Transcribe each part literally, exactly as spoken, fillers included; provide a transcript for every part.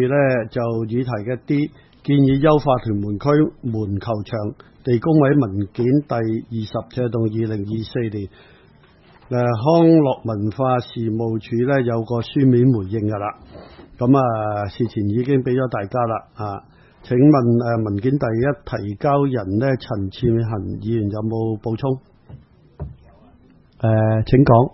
咧就議題嘅 D 建議優化屯門區門球場地工委文件第二十尺到二零二四年，誒、呃、康樂文化事務署咧有個書面回應㗎啦。咁啊，事前已經俾咗大家啦。啊，請問誒、呃、文件第一提交人咧陳志恒議員有冇補充？誒、呃，請講。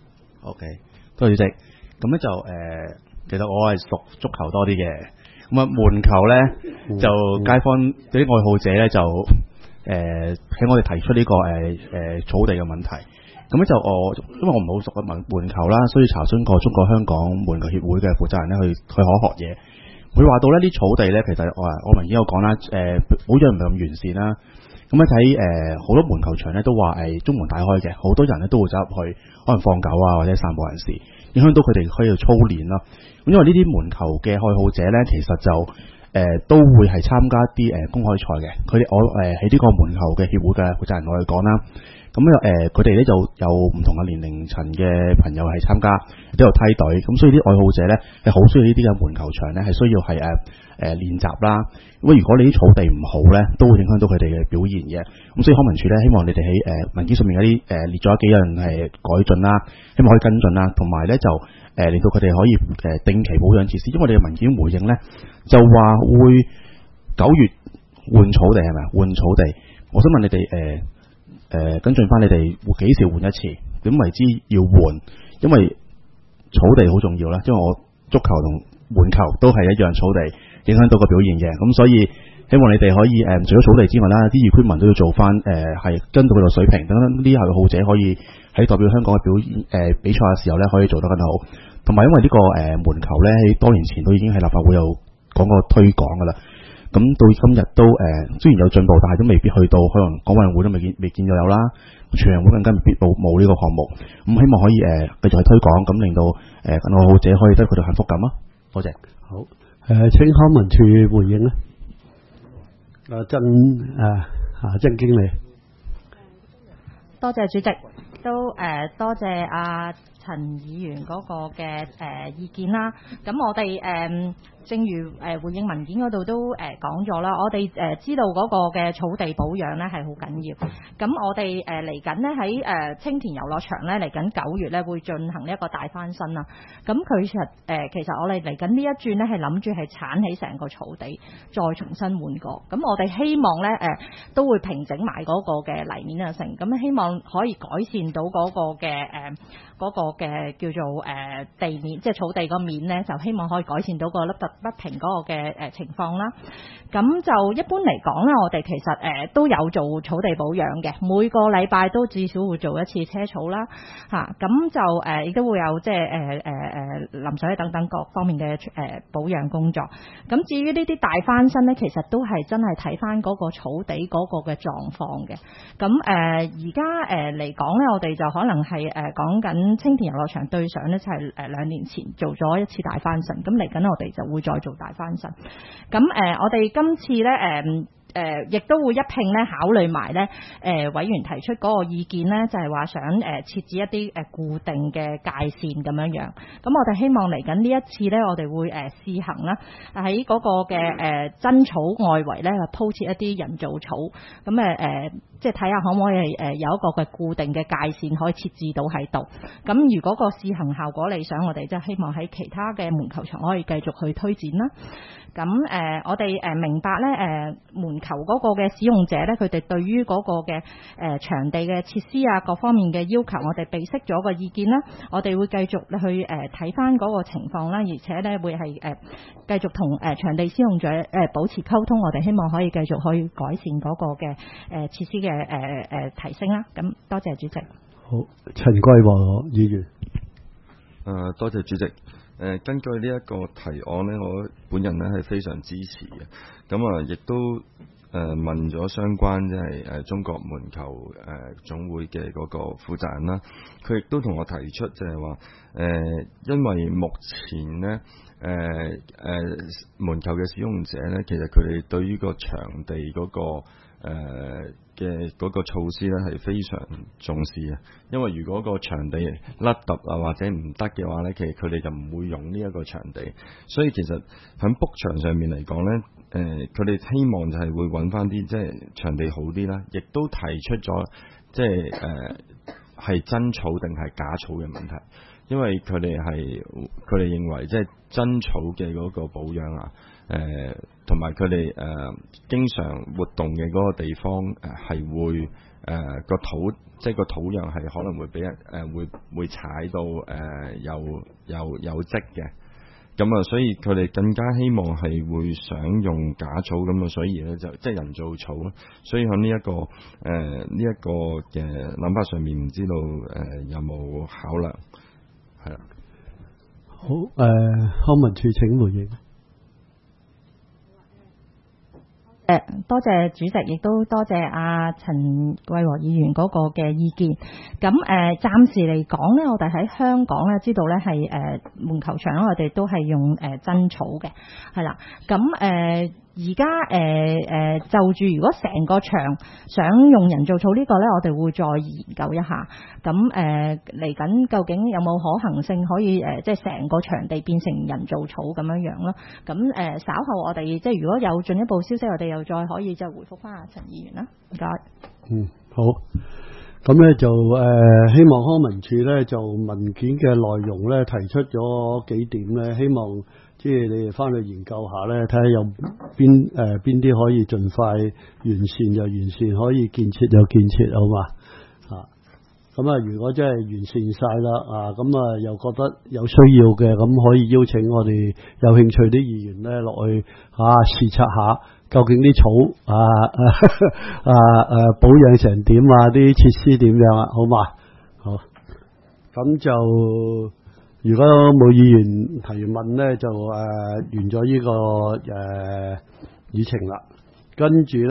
OK， 多謝主席。咁咧就誒、呃，其實我係屬足球多啲嘅。咁啊，門球咧、嗯、就街坊啲愛好者咧就誒喺、呃、我哋提出呢、這個誒誒、呃、草地嘅問題。咁咧就我因為我唔好熟嘅門門球啦，所以查詢過中國香港門球協會嘅負責人咧去去可學嘢。佢話到呢啲草地咧，其實我我文件有講啦，誒、呃、保障唔係咁完善啦。咁咧睇誒好多門球場咧都話誒中門大開嘅，好多人咧都會走入去，可能放狗啊或者散步人士，影響到佢哋可以操練啦。咁因為呢啲門球嘅愛好者咧，其實就誒、呃、都會係參加啲誒公開賽嘅。佢哋我誒喺呢個門球嘅協會嘅負責人我哋講啦。咁誒佢哋咧就有唔同嘅年齡層嘅朋友係參加，都有梯隊。咁所以啲愛好者咧係好需要呢啲嘅門球場咧，係需要係誒誒練習啦。咁如果你啲草地唔好咧，都會影響到佢哋嘅表現嘅。咁所以康文署咧，希望你哋喺誒文件上面有啲誒列咗幾樣係改進啦，希望可以跟進啦，同埋咧就誒令到佢哋可以誒定期保養設施。因為我哋嘅文件回應咧就話會九月換草地係咪啊？換草地，我想問你哋誒。呃誒、呃、跟進翻你哋幾時換一次？點為之要換？因為草地好重要啦，因為我足球同門球都係一樣，草地影響到個表現嘅。咁所以希望你哋可以誒、呃，除咗草地之外啦，啲 equipment 都要做翻誒，係、呃、跟到佢個水平，等等呢啲愛好者可以喺代表香港嘅表演誒、呃、比賽嘅時候咧，可以做得更好。同埋因為呢、這個誒、呃、門球咧，喺多年前都已經喺立法會有講過推廣噶啦。咁到今日都誒、呃，雖然有進步，但係都未必去到，可能港運會都未見未見到有啦，全運會更加未必冇冇呢個項目。咁希望可以誒、呃、繼續去推廣，咁令到誒愛好者可以得佢哋幸福感啊！多謝。 好，誒、呃、請康文署回應啦。阿曾誒阿曾經理， 多謝主席，都誒、呃、多謝阿、啊、陳議員嗰個嘅誒、呃、意見啦。咁我哋誒。呃正如誒、呃、回應文件嗰度都誒、呃、講咗啦，我哋誒、呃、知道嗰個嘅草地保養咧係好緊要。咁我哋誒嚟緊咧喺誒青田遊樂場咧嚟緊九月咧會進行一個大翻新啦。咁佢其實誒其實我哋嚟緊呢一轉咧係諗住係剷起成個草地，再重新換過。咁我哋希望咧誒、呃、都會平整埋嗰個嘅泥面啊成，咁希望可以改善到嗰個嘅誒嗰個嘅叫做誒、呃、地面，即係草地個面咧，就希望可以改善到個凹凸不平嗰個嘅誒情況啦。咁就一般嚟講咧，我哋其實誒、呃、都有做草地保養嘅，每個禮拜都至少會做一次車草啦，嚇、啊、咁就誒亦、呃、都會有即係誒誒誒淋水等等各方面嘅誒、呃、保養工作。咁至於呢啲大翻新咧，其實都係真係睇翻嗰個草地嗰個嘅狀況嘅。咁誒而家誒嚟講咧，我哋就可能係誒講緊青田遊樂場對上咧，就係誒兩年前做咗一次大翻新，咁嚟緊我哋就會再做大翻新。咁誒、呃、我哋今次咧誒誒亦都會一併咧考慮埋咧誒委員提出嗰個意見咧，就係、是、話想誒、呃、設置一啲誒固定嘅界線咁樣樣。咁我哋希望嚟緊呢一次咧，我哋會誒、呃、試行啦，喺嗰個嘅誒、呃、真草外圍咧鋪設一啲人造草。咁誒誒即係睇下可唔可以誒有一個嘅固定嘅界線可以設置到喺度。咁如果個試行效果理想，我哋即係希望喺其他嘅門球場可以繼續去推展啦。咁誒、呃，我哋誒明白咧，誒、呃、門球嗰個嘅使用者咧，佢哋對於嗰個嘅誒、呃、場地嘅設施啊，各方面嘅要求，我哋備悉咗個意見啦。我哋會繼續去誒睇翻嗰個情況啦，而且咧會係誒、呃、繼續同誒、呃、場地使用者誒、呃、保持溝通。我哋希望可以繼續可以改善嗰個嘅誒、呃、設施嘅誒誒提升啦。咁多謝主席。 好，陳桂和議員。 誒、呃，多謝主席。誒、呃，根據呢一個提案呢，我本人呢係非常支持嘅。咁啊，亦都誒、呃、問咗相關即係誒中國門球誒、呃、總會嘅嗰個負責人啦。佢亦都同我提出就係話誒，因為目前呢誒誒、呃呃、門球嘅使用者呢，其實佢哋對於個場地嗰、那個誒、呃、 嘅嗰個措施咧係非常重視嘅，因為如果個場地甩揼啊或者唔得嘅話咧，其實佢哋就唔會用呢一個場地，所以其實喺 book 場上面嚟講咧，誒佢哋希望就係會揾翻啲即係場地好啲啦，亦都提出咗即係誒係真草定係假草嘅問題，因為佢哋係佢哋認為即係真草嘅嗰個保養啊。誒同埋佢哋誒經常活動嘅嗰個地方誒係、呃、會誒個、呃、土即係個土壤係可能會俾人誒、呃、會會踩到誒、呃、有有有積嘅，咁啊所以佢哋更加希望係會想用假草咁啊，所以咧就即係人造草咯，所以喺呢一個誒呢一個嘅諗法上面唔知道誒、呃、有冇考量係啦。 好誒、呃，康文署請回應。 誒，多謝主席，亦都多謝阿陳桂和議員嗰個嘅意見。咁誒、呃，暫時嚟講咧，我哋喺香港咧，知道咧係誒門球場，我哋都係用誒、呃、真草嘅，係啦。咁誒而家誒誒就住如果成個場想用人造草呢個咧，我哋會再研究一下。咁誒嚟緊究竟有冇可行性可以誒、呃，即係成個場地變成人造草咁樣樣咯？咁誒、呃、稍後我哋即係如果有進一步消息，我哋又再可以就回覆翻阿陳議員啦。唔該。 嗯，好。咁咧就誒、呃，希望康文署咧就文件嘅內容咧提出咗幾點咧，希望即係你哋翻去研究下咧，睇下有邊誒邊啲可以盡快完善就完善，可以建設就建設，好嘛？啊，咁啊，如果真係完善晒啦，啊，咁啊又覺得有需要嘅，咁可以邀請我哋有興趣啲議員咧落去啊視察下。究竟啲草啊啊啊保養成點啊？啲設施點樣啊？好嘛？好，咁就如果冇議員提問咧，就誒、呃、完咗呢、這個誒、呃、議程啦，跟住。